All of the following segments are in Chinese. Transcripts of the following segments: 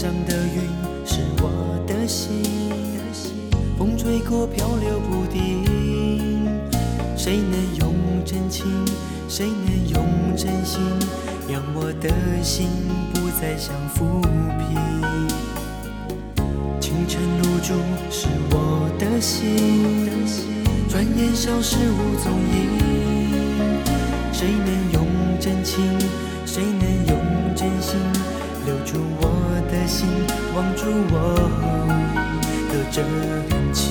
上的云是我的心，风吹过漂流不定。谁能用真情，谁能用真心，让我的心不再想浮萍。清晨露珠是我的心，转眼消失无踪影。谁能用真情，谁能用真心，留住我的心，望住我的真情。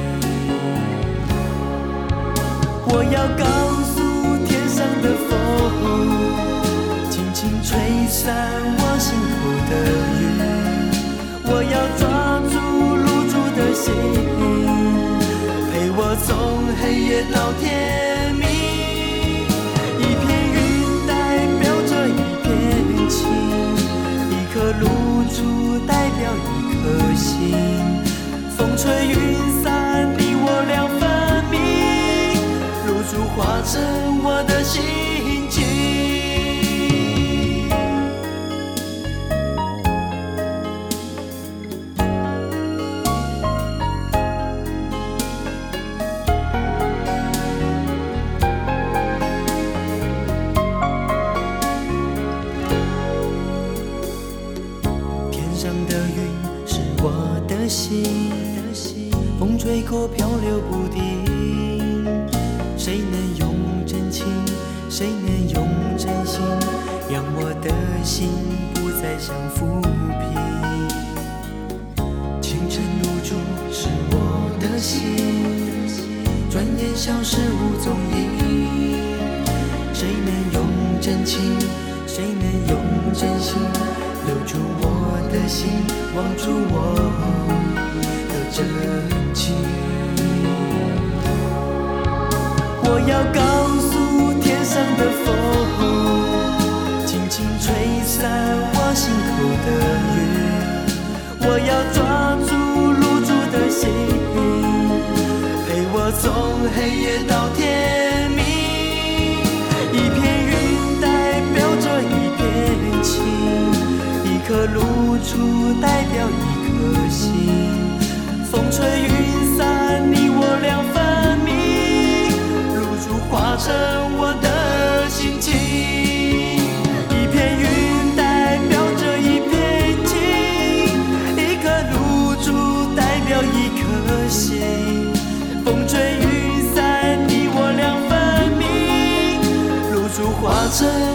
我要告诉天上的风，轻轻吹散我心头的云。我要抓住露珠的心，陪我从黑夜到天明。一片云代表着一片情，一颗露珠代表一颗心。风吹云散，你我两分明，露珠化成我的心情。风吹过漂流不定，谁能用真情，谁能用真心，让我的心不再想浮萍。清晨露珠是我的心，转眼消失无踪影。谁能用真情，谁能用真心，留住我的心，望住我的真情。我要告诉天上的风，轻轻吹散我心头的云。我要抓住露珠的心，陪我从黑夜到天明。一片云代表着一片情，一颗露珠代表一颗心。风吹云散，你我两分明，露珠化成我的心情。一片云代表着一片情，一颗露珠代表一颗心。风吹云散，你我两分明，露珠化成